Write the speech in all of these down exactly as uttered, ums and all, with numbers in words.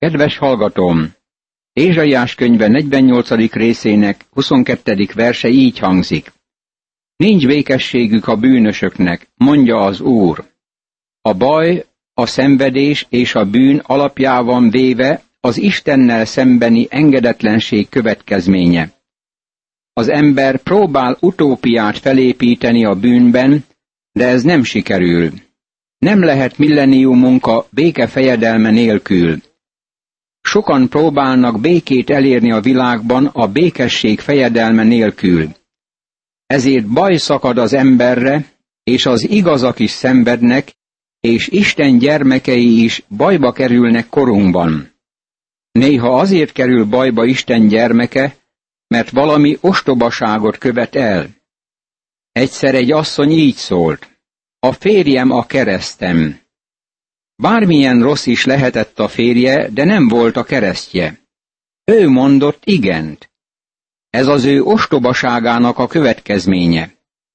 Kedves hallgatóm! Ézsaiás könyve negyvennyolcadik részének huszonkettedik verse így hangzik. Nincs békességük a bűnösöknek, mondja az Úr. A baj, a szenvedés és a bűn alapjában véve az Istennel szembeni engedetlenség következménye. Az ember próbál utópiát felépíteni a bűnben, de ez nem sikerül. Nem lehet millenniumunka béke fejedelme nélkül. Sokan próbálnak békét elérni a világban a békesség fejedelme nélkül. Ezért baj szakad az emberre, és az igazak is szenvednek, és Isten gyermekei is bajba kerülnek korunkban. Néha azért kerül bajba Isten gyermeke, mert valami ostobaságot követ el. Egyszer egy asszony így szólt: a férjem a keresztem. Bármilyen rossz is lehetett a férje, de nem volt a keresztje. Ő mondott igent. Ez az ő ostobaságának a következménye.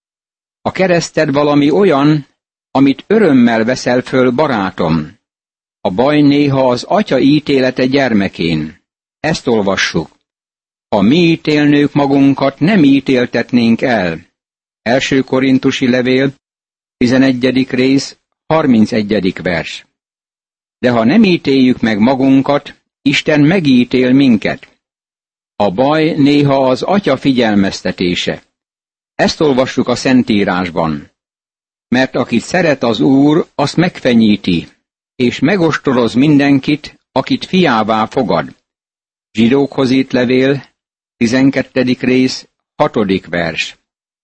A kereszted valami olyan, amit örömmel veszel föl, barátom. A baj néha az atya ítélete gyermekén. Ezt olvassuk. Ha mi ítélnők magunkat, nem ítéltetnénk el. Első Korintusi levél, tizenegyedik rész, harmincegyedik vers. De ha nem ítéljük meg magunkat, Isten megítél minket. A baj néha az atya figyelmeztetése. Ezt olvassuk a Szentírásban. Mert akit szeret az Úr, azt megfenyíti, és megostoroz mindenkit, akit fiává fogad. Zsidókhoz írt levél, tizenkettedik rész, hatodik vers.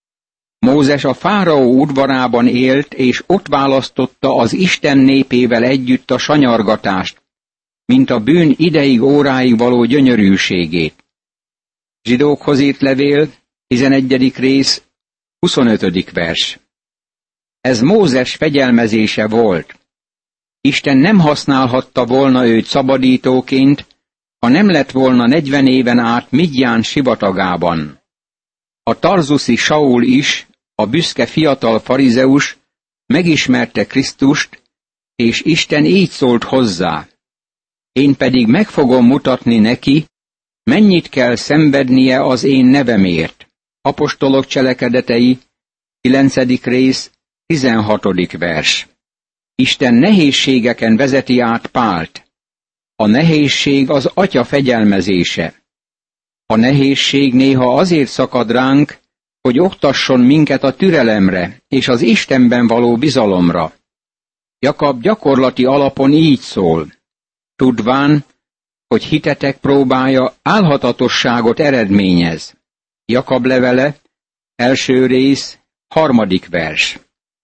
Mózes a fáraó udvarában élt, és ott választotta az Isten népével együtt a sanyargatást, mint a bűn ideig óráig való gyönyörűségét. Zsidókhoz írt levél, tizenegyedik rész, huszonötödik vers. Ez Mózes fegyelmezése volt. Isten nem használhatta volna őt szabadítóként, ha nem lett volna negyven éven át Midján sivatagában. A tarzuszi Saul is, a büszke fiatal farizeus megismerte Krisztust, és Isten így szólt hozzá. Én pedig meg fogom mutatni neki, mennyit kell szenvednie az én nevemért. Apostolok cselekedetei, kilencedik rész, tizenhatodik vers. Isten nehézségeken vezeti át Pált. A nehézség az atya fegyelmezése. A nehézség néha azért szakad ránk, hogy oktasson minket a türelemre és az Istenben való bizalomra. Jakab gyakorlati alapon így szól. Tudván, hogy hitetek próbája álhatatosságot eredményez. Jakab levele, első rész, harmadik vers.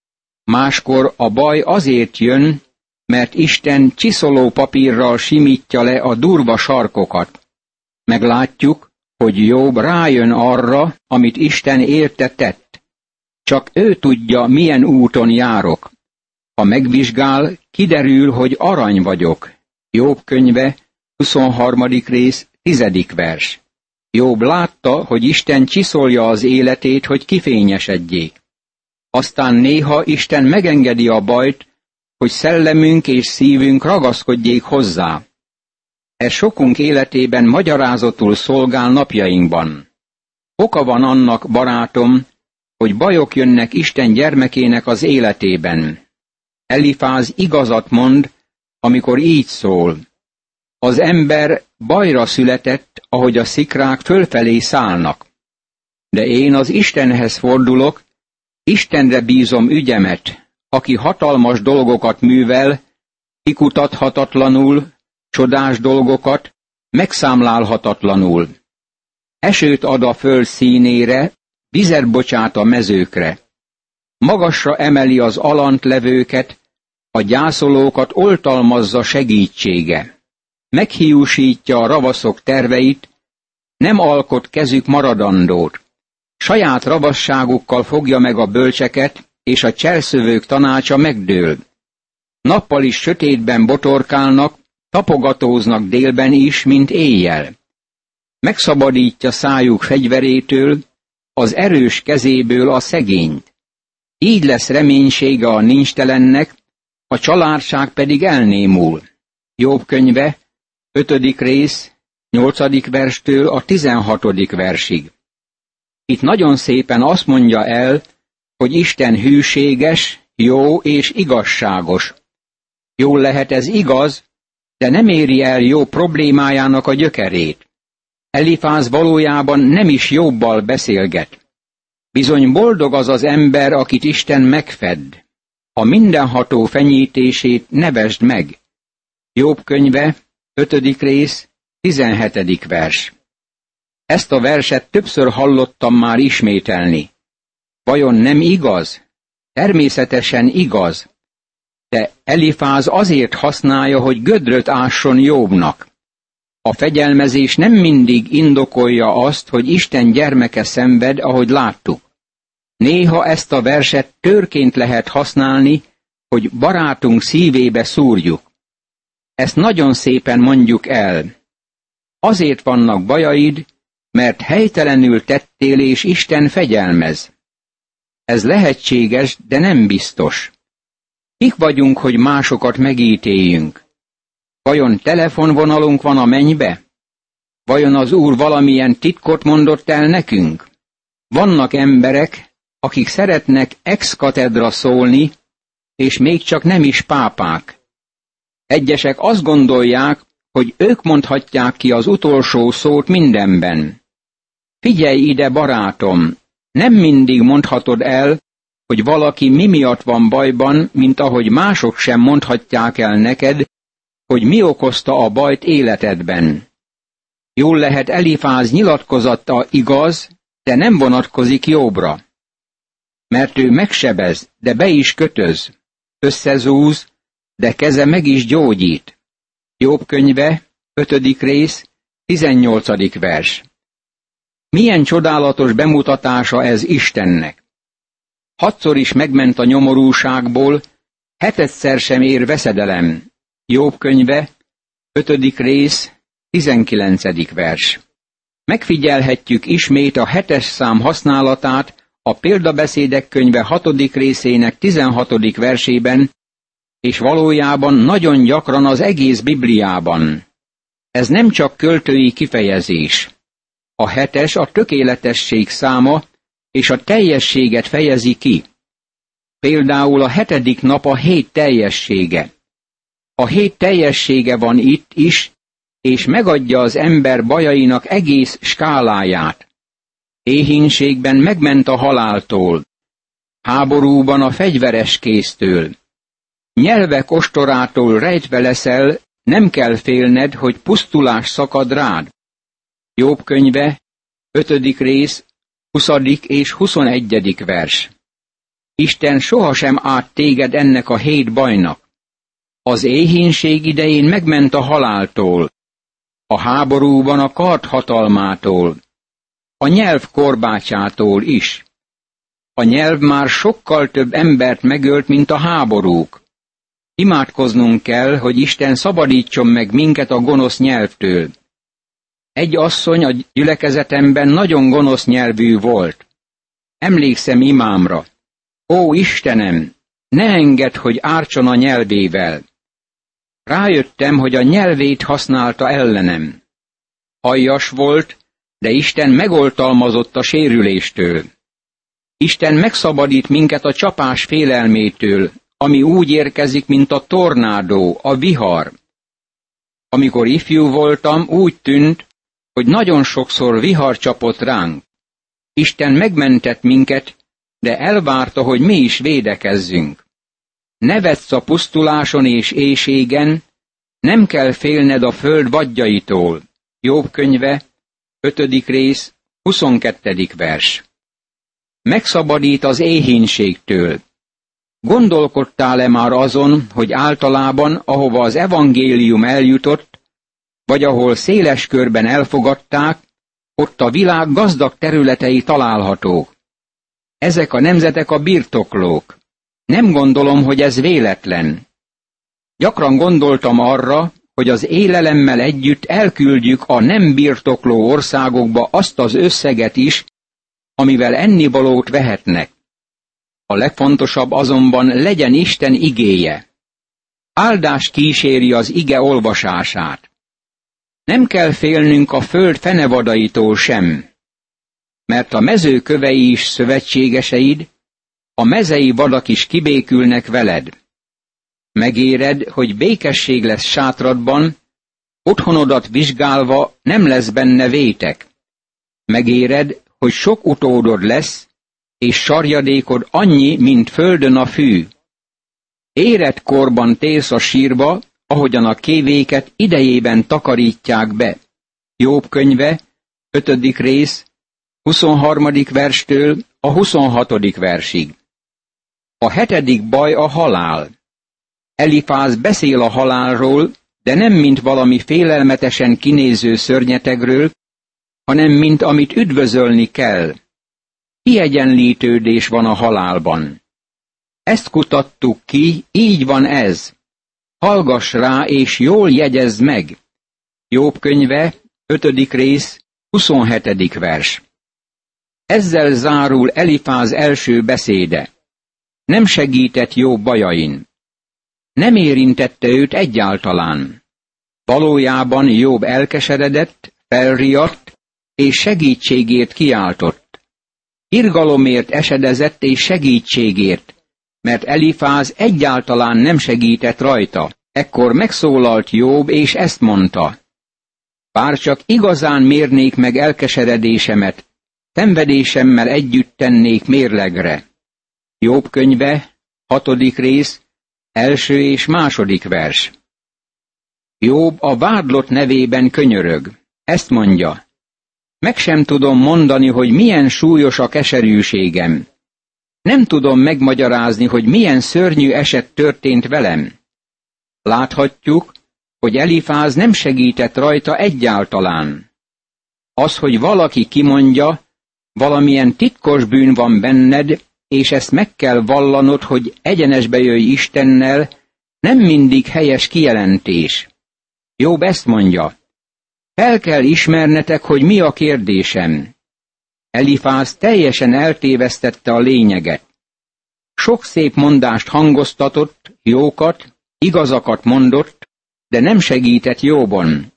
Máskor a baj azért jön, mert Isten csiszoló papírral simítja le a durva sarkokat. Meglátjuk, hogy Jobb rájön arra, amit Isten érte tett. Csak ő tudja, milyen úton járok. Ha megvizsgál, kiderül, hogy arany vagyok. Jobb könyve, huszonharmadik rész, tizedik vers. Jobb látta, hogy Isten csiszolja az életét, hogy kifényesedjék. Aztán néha Isten megengedi a bajt, hogy szellemünk és szívünk ragaszkodjék hozzá. Ez sokunk életében magyarázatul szolgál napjainkban. Oka van annak, barátom, hogy bajok jönnek Isten gyermekének az életében. Elifáz igazat mond, amikor így szól. Az ember bajra született, ahogy a szikrák fölfelé szállnak. De én az Istenhez fordulok, Istenre bízom ügyemet, aki hatalmas dolgokat művel, kikutathatatlanul, csodás dolgokat, megszámlálhatatlanul. Esőt ad a föld színére, vizet bocsát a mezőkre. Magasra emeli az alant levőket, a gyászolókat oltalmazza segítsége. Meghiúsítja a ravaszok terveit, nem alkot kezük maradandót. Saját ravasságukkal fogja meg a bölcseket, és a cselszövők tanácsa megdől. Nappal is sötétben botorkálnak, tapogatóznak délben is, mint éjjel. Megszabadítja szájuk fegyverétől, az erős kezéből a szegényt. Így lesz reménysége a nincstelennek, a családság pedig elnémul. Jobb könyve, ötödik rész, nyolcadik verstől a tizenhatodik versig. Itt nagyon szépen azt mondja el, hogy Isten hűséges, jó és igazságos. Jól lehet ez igaz, de nem éri el Jobb problémájának a gyökerét. Elifáz valójában nem is Jobbal beszélget. Bizony boldog az az ember, akit Isten megfed. A mindenható fenyítését nevesd meg. Jobb könyve, ötödik rész, tizenhetedik vers. Ezt a verset többször hallottam már ismételni. Vajon nem igaz? Természetesen igaz. De Elifáz azért használja, hogy gödröt ásson Jobbnak. A fegyelmezés nem mindig indokolja azt, hogy Isten gyermeke szenved, ahogy láttuk. Néha ezt a verset törként lehet használni, hogy barátunk szívébe szúrjuk. Ezt nagyon szépen mondjuk el. Azért vannak bajaid, mert helytelenül tettél, és Isten fegyelmez. Ez lehetséges, de nem biztos. Kik vagyunk, hogy másokat megítéljünk? Vajon telefonvonalunk van a mennybe? Vajon az Úr valamilyen titkot mondott el nekünk? Vannak emberek, akik szeretnek ex katedra szólni, és még csak nem is pápák. Egyesek azt gondolják, hogy ők mondhatják ki az utolsó szót mindenben. Figyelj ide, barátom, nem mindig mondhatod el, hogy valaki mi miatt van bajban, mint ahogy mások sem mondhatják el neked, hogy mi okozta a bajt életedben. Jól lehet Elifáz nyilatkozata igaz, de nem vonatkozik Jobbra. Mert ő megsebez, de be is kötöz, összezúz, de keze meg is gyógyít. Jobb könyve, ötödik rész, tizennyolcadik vers. Milyen csodálatos bemutatása ez Istennek! Hatszor is megment a nyomorúságból, hetedszer sem ér veszedelem. Jobb könyve, ötödik rész, tizenkilencedik vers. Megfigyelhetjük ismét a hetes szám használatát a Példabeszédek könyve hatodik részének tizenhatodik versében, és valójában nagyon gyakran az egész Bibliában. Ez nem csak költői kifejezés. A hetes a tökéletesség száma, és a teljességet fejezi ki. Például a hetedik nap a hét teljessége. A hét teljessége van itt is, és megadja az ember bajainak egész skáláját. Éhínségben megment a haláltól, háborúban a fegyveres kéztől. Nyelvek ostorától rejtve leszel, nem kell félned, hogy pusztulás szakad rád. Jobb könyve, ötödik rész, huszadik és huszonegyedik vers. Isten sohasem át téged ennek a hét bajnak. Az éhínség idején megment a haláltól, a háborúban a kard hatalmától, a nyelv korbácsától is. A nyelv már sokkal több embert megölt, mint a háborúk. Imádkoznunk kell, hogy Isten szabadítson meg minket a gonosz nyelvtől. Egy asszony a gyülekezetemben nagyon gonosz nyelvű volt. Emlékszem imámra. Ó, Istenem, ne engedd, hogy ártson a nyelvével. Rájöttem, hogy a nyelvét használta ellenem. Aljas volt, de Isten megoltalmazott a sérüléstől. Isten megszabadít minket a csapás félelmétől, ami úgy érkezik, mint a tornádó, a vihar. Amikor ifjú voltam, úgy tűnt, hogy nagyon sokszor vihar csapott ránk. Isten megmentett minket, de elvárta, hogy mi is védekezzünk. Nevetsz a pusztuláson és éhségen, nem kell félned a föld vadjaitól. Jobb könyve, ötödik rész, huszonkettedik vers. Megszabadít az éhínségtől. Gondolkodtál-e már azon, hogy általában, ahova az evangélium eljutott, vagy ahol széles körben elfogadták, ott a világ gazdag területei találhatók. Ezek a nemzetek a birtoklók. Nem gondolom, hogy ez véletlen. Gyakran gondoltam arra, hogy az élelemmel együtt elküldjük a nem birtokló országokba azt az összeget is, amivel ennivalót vehetnek. A legfontosabb azonban legyen Isten igéje. Áldás kíséri az ige olvasását. Nem kell félnünk a föld fenevadaitól sem, mert a mező kövei is szövetségeseid, a mezei vadak is kibékülnek veled. Megéred, hogy békesség lesz sátradban, otthonodat vizsgálva nem lesz benne vétek. Megéred, hogy sok utódod lesz, és sarjadékod annyi, mint földön a fű. Érett korban térsz a sírba, ahogyan a kévéket idejében takarítják be. Jobb könyve, ötödik rész, huszonharmadik verstől a huszonhatodik versig. A hetedik baj a halál. Elifáz beszél a halálról, de nem mint valami félelmetesen kinéző szörnyetegről, hanem mint amit üdvözölni kell. Kiegyenlítődés van a halálban. Ezt kutattuk ki, így van ez. Hallgass rá, és jól jegyezd meg. Jobb könyve, ötödik rész, huszonhetedik vers. Ezzel zárul Elifáz első beszéde. Nem segített Jobb bajain. Nem érintette őt egyáltalán. Valójában Jobb elkeseredett, felriadt, és segítségért kiáltott. Irgalomért esedezett és segítségért, mert Elifáz egyáltalán nem segített rajta. Ekkor megszólalt Jobb, és ezt mondta. Bár csak igazán mérnék meg elkeseredésemet, szenvedésemmel együtt tennék mérlegre. Jobb könyve, hatodik rész, első és második vers. Jobb a vádlott nevében könyörög. Ezt mondja. Meg sem tudom mondani, hogy milyen súlyos a keserűségem. Nem tudom megmagyarázni, hogy milyen szörnyű eset történt velem. Láthatjuk, hogy Elifáz nem segített rajta egyáltalán. Az, hogy valaki kimondja, valamilyen titkos bűn van benned, és ezt meg kell vallanod, hogy egyenesbe jöjj Istennel, nem mindig helyes kijelentés. Jobb ezt mondja. Fel kell ismernetek, hogy mi a kérdésem. Elifáz teljesen eltévesztette a lényeget. Sok szép mondást hangoztatott, jókat, igazakat mondott, de nem segített Jobbon.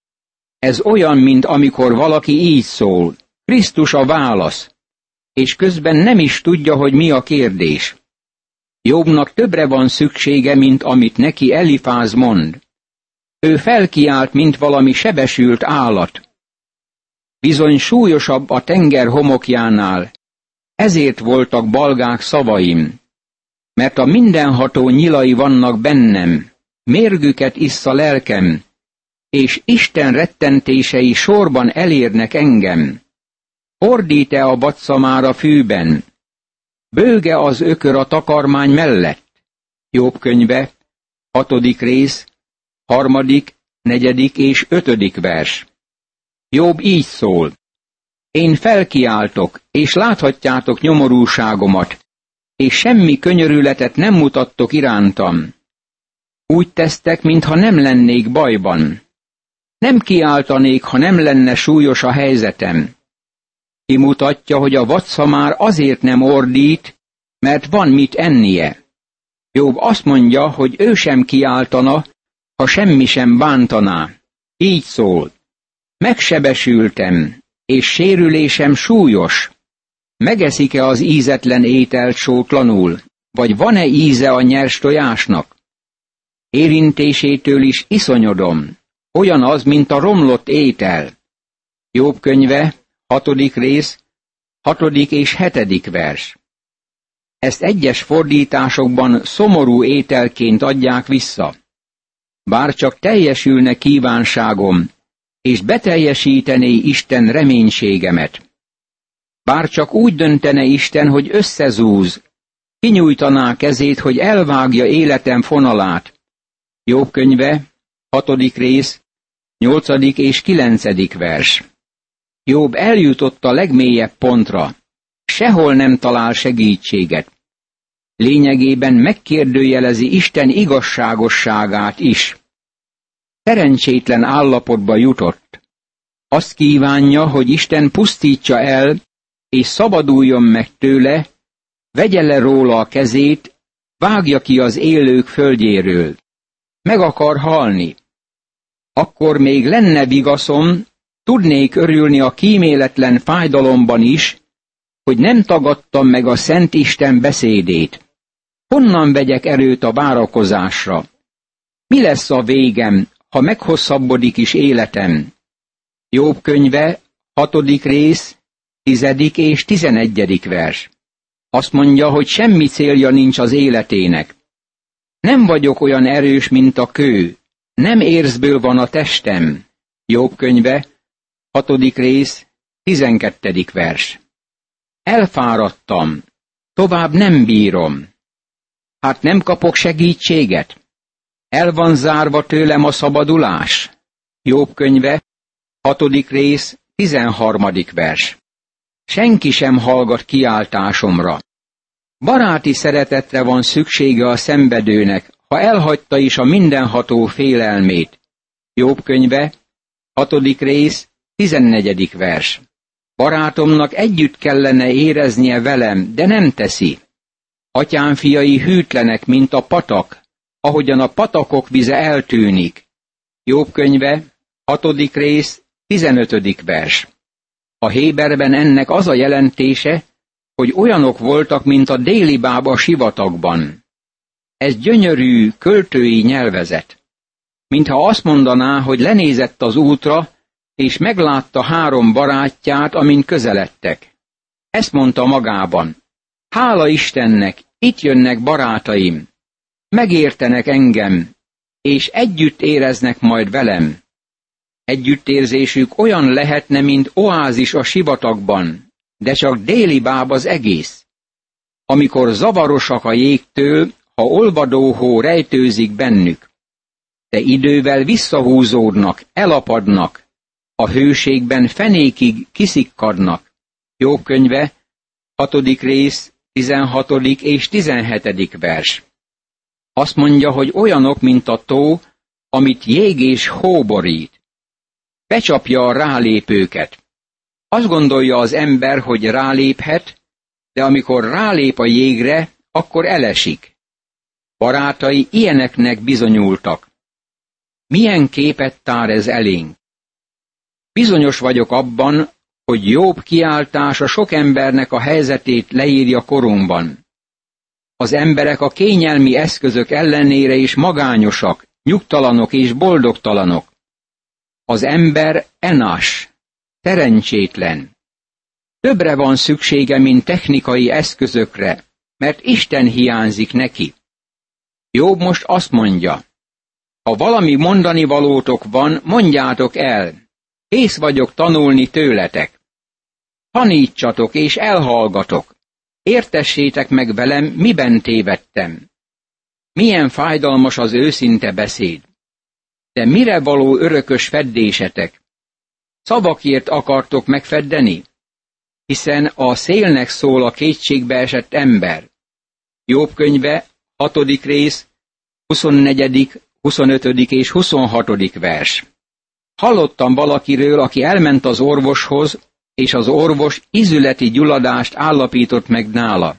Ez olyan, mint amikor valaki így szól. Krisztus a válasz, és közben nem is tudja, hogy mi a kérdés. Jobbnak többre van szüksége, mint amit neki Elifáz mond. Ő felkiált, mint valami sebesült állat. Bizony súlyosabb a tenger homokjánál, ezért voltak balgák szavaim, mert a mindenható nyilai vannak bennem, mérgüket issza lelkem, és Isten rettentései sorban elérnek engem. Ordít-e a badszamára fűben? Bőge az ökör a takarmány mellett? Jobb könyve, hatodik rész, harmadik, negyedik és ötödik vers. Jobb így szól. Én felkiáltok, és láthatjátok nyomorúságomat, és semmi könyörületet nem mutattok irántam. Úgy tesztek, mintha nem lennék bajban. Nem kiáltanék, ha nem lenne súlyos a helyzetem. Kimutatja, hogy a vadszamár azért nem ordít, mert van mit ennie. Jobb azt mondja, hogy ő sem kiáltana, ha semmi sem bántaná. Így szól. Megsebesültem, és sérülésem súlyos. Megeszik-e az ízetlen ételt sótlanul, vagy van-e íze a nyers tojásnak? Érintésétől is iszonyodom, olyan az, mint a romlott étel. Jobb könyve, hatodik rész, hatodik és hetedik vers. Ezt egyes fordításokban szomorú ételként adják vissza. Bár csak teljesülne kívánságom, és beteljesítené Isten reménységemet. Bár csak úgy döntene Isten, hogy összezúz, kinyújtaná kezét, hogy elvágja életem fonalát. Jobb könyve, hatodik rész, nyolcadik és kilencedik vers. Jobb eljutott a legmélyebb pontra, sehol nem talál segítséget. Lényegében megkérdőjelezi Isten igazságosságát is. Szerencsétlen állapotba jutott. Azt kívánja, hogy Isten pusztítsa el, és szabaduljon meg tőle, vegye le róla a kezét, vágja ki az élők földjéről. Meg akar halni. akkor még lenne vigaszom, tudnék örülni a kíméletlen fájdalomban is, hogy nem tagadtam meg a Szent Isten beszédét. Honnan vegyek erőt a várakozásra? Mi lesz a végem, ha meghosszabbodik is életem? Jobb könyve, hatodik rész, tizedik és tizenegyedik vers. Azt mondja, hogy semmi célja nincs az életének. Nem vagyok olyan erős, mint a kő, nem érzből van a testem. Jobb könyve, hatodik rész, tizenkettedik vers. Elfáradtam, tovább nem bírom. Hát nem kapok segítséget? El van zárva tőlem a szabadulás? Jobb könyve, hatodik rész, tizenharmadik vers. Senki sem hallgat kiáltásomra. Baráti szeretetre van szüksége a szenvedőnek, ha elhagyta is a mindenható félelmét. Jobb könyve, hatodik rész, tizennegyedik vers. Barátomnak együtt kellene éreznie velem, de nem teszi. Atyám fiai hűtlenek, mint a patak, ahogyan a patakok vize eltűnik. Jobb könyve, hatodik rész, tizenötödik vers. A Héberben ennek az a jelentése, hogy olyanok voltak, mint a déli bába sivatagban. Ez gyönyörű, költői nyelvezet. Mintha azt mondaná, hogy lenézett az útra, és meglátta három barátját, amin közeledtek. Ezt mondta magában. Hála Istennek, itt jönnek barátaim. Megértenek engem, és együtt éreznek majd velem. Együttérzésük olyan lehetne, mint oázis a sivatagban, de csak déli báb az egész. Amikor zavarosak a jégtől, ha olvadó hó rejtőzik bennük. De idővel visszahúzódnak, elapadnak, a hőségben fenékig kiszikkadnak. Jobb könyve, hatodik rész, tizenhatodik és tizenhetedik vers. Azt mondja, hogy olyanok, mint a tó, amit jég és hó borít. Becsapja a rálépőket. Azt gondolja az ember, hogy ráléphet, de amikor rálép a jégre, akkor elesik. Barátai ilyeneknek bizonyultak. Milyen képet tár ez elénk? Bizonyos vagyok abban, hogy Jobb kiáltása sok embernek a helyzetét leírja korunkban. Az emberek a kényelmi eszközök ellenére is magányosak, nyugtalanok és boldogtalanok. Az ember enás, szerencsétlen. Többre van szüksége, mint technikai eszközökre, mert Isten hiányzik neki. Jobb most azt mondja, ha valami mondani valótok van, mondjátok el, kész vagyok tanulni tőletek. Tanítsatok és elhallgatok, értessétek meg velem, miben tévedtem. Milyen fájdalmas az őszinte beszéd. De mire való örökös feddésetek? Szavakért akartok megfeddeni? Hiszen a szélnek szól a kétségbe esett ember. Jobb könyve, hatodik rész, huszonnegyedik, huszonötödik és huszonhatodik vers. Hallottam valakiről, aki elment az orvoshoz, és az orvos ízületi gyulladást állapított meg nála.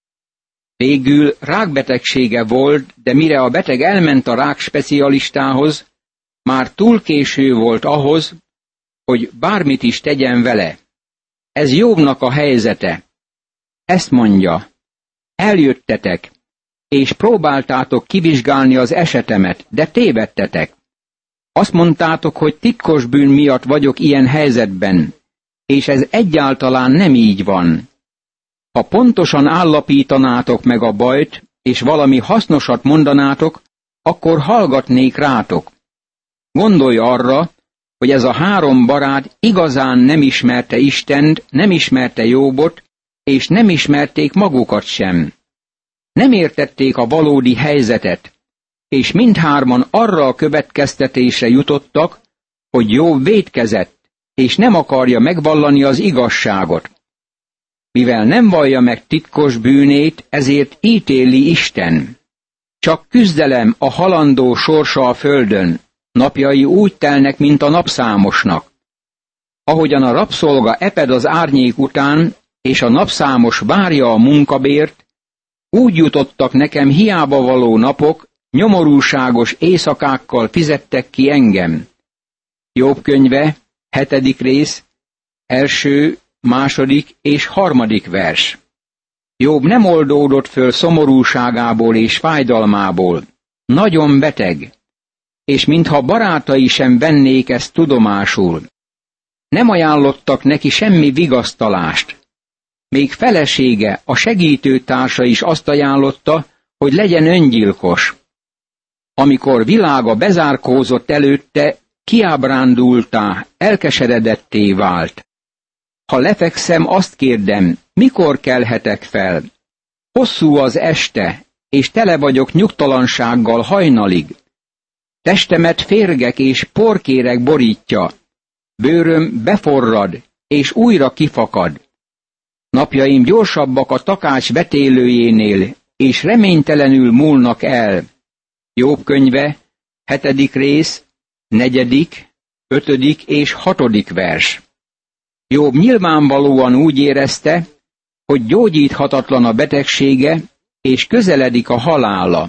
Végül rákbetegsége volt, de mire a beteg elment a rák specialistához, már túl késő volt ahhoz, hogy bármit is tegyen vele. Ez Jobbnak a helyzete. Ezt mondja, eljöttetek, és próbáltátok kivizsgálni az esetemet, de tévedtetek. Azt mondtátok, hogy titkos bűn miatt vagyok ilyen helyzetben, és ez egyáltalán nem így van. Ha pontosan állapítanátok meg a bajt, és valami hasznosat mondanátok, akkor hallgatnék rátok. Gondolj arra, hogy ez a három barát igazán nem ismerte Istent, nem ismerte Jobbot, és nem ismerték magukat sem. Nem értették a valódi helyzetet, és mindhárman arra a következtetésre jutottak, hogy Jobb vétkezett, és nem akarja megvallani az igazságot. Mivel nem vallja meg titkos bűnét, ezért ítéli Isten. Csak küzdelem a halandó sorsa a földön, napjai úgy telnek, mint a napszámosnak. Ahogyan a rabszolga eped az árnyék után, és a napszámos várja a munkabért, úgy jutottak nekem hiába való napok, nyomorúságos éjszakákkal fizettek ki engem. Jobb könyve, hetedik rész, első, második és harmadik vers. Jobb nem oldódott föl szomorúságából és fájdalmából. Nagyon beteg, és mintha barátai sem vennék ezt tudomásul. Nem ajánlottak neki semmi vigasztalást. Még felesége, a segítőtársa is azt ajánlotta, hogy legyen öngyilkos. Amikor világa bezárkózott előtte, kiábrándultá, elkeseredetté vált. Ha lefekszem, azt kérdem, mikor kelhetek fel? Hosszú az este, és tele vagyok nyugtalansággal hajnalig. Testemet férgek és porkéreg borítja, bőröm beforrad, és újra kifakad. Napjaim gyorsabbak a takács vetélőjénél, és reménytelenül múlnak el. Jobb könyve, hetedik rész, negyedik, ötödik és hatodik vers. Jobb nyilvánvalóan úgy érezte, hogy gyógyíthatatlan a betegsége, és közeledik a halála.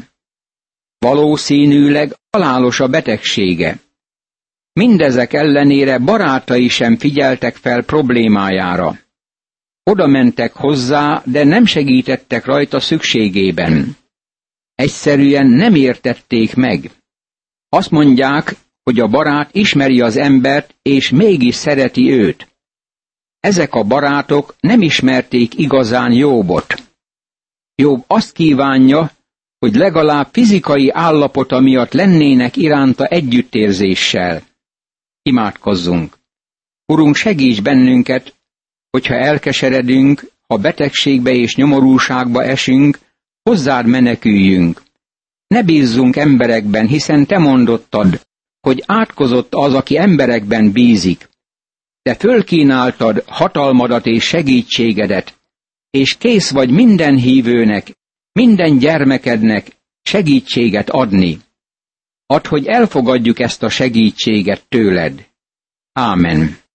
Valószínűleg halálos a betegsége. Mindezek ellenére barátai sem figyeltek fel problémájára. Oda mentek hozzá, de nem segítettek rajta szükségében. Egyszerűen nem értették meg. Azt mondják, hogy a barát ismeri az embert, és mégis szereti őt. Ezek a barátok nem ismerték igazán Jóbot. Jobb azt kívánja, hogy legalább fizikai állapota miatt lennének iránta együttérzéssel. Imádkozzunk. Urunk, segíts bennünket, hogyha elkeseredünk, ha betegségbe és nyomorúságba esünk, hozzád meneküljünk. Ne bízzunk emberekben, hiszen te mondottad, hogy átkozott az, aki emberekben bízik. Te fölkínáltad hatalmadat és segítségedet, és kész vagy minden hívőnek, minden gyermekednek segítséget adni. Add, hogy elfogadjuk ezt a segítséget tőled. Ámen.